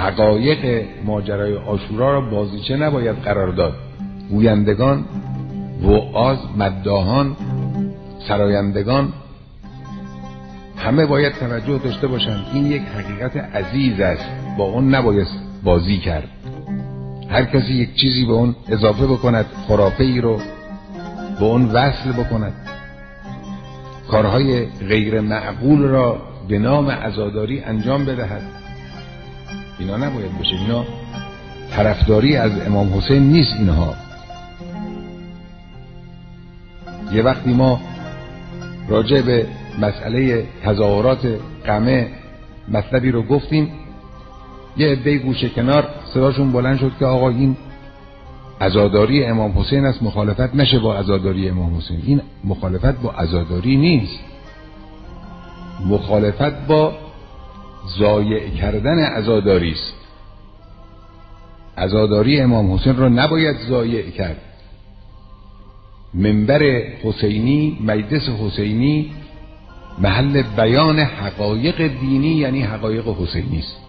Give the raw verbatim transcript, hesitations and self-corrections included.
حقایق ماجرای عاشورا را بازیچه نباید قرار داد. گویندگان، وعاظ، مداحان، سرایندگان همه باید توجه داشته باشند. این یک حقیقت عزیز است، با اون نباید بازی کرد. هر کسی یک چیزی به اون اضافه بکند، خرافه ای رو به اون وصل بکند، کارهای غیر معقول را به نام عزاداری انجام بدهد، اینا نباید بشه. اینا طرفداری از امام حسین نیست. اینها یه وقتی ما راجع به مسئله تظاهرات قمه مطلبی رو گفتیم، یه عده گوشه کنار صداشون بلند شد که آقا این عزاداری امام حسین است، مخالفت نشه با عزاداری امام حسین. این مخالفت با عزاداری نیست، مخالفت با ضایع کردن عزاداری است. عزاداری امام حسین رو نباید ضایع کرد. منبر حسینی، مجلس حسینی محل بیان حقایق دینی یعنی حقایق حسینی است.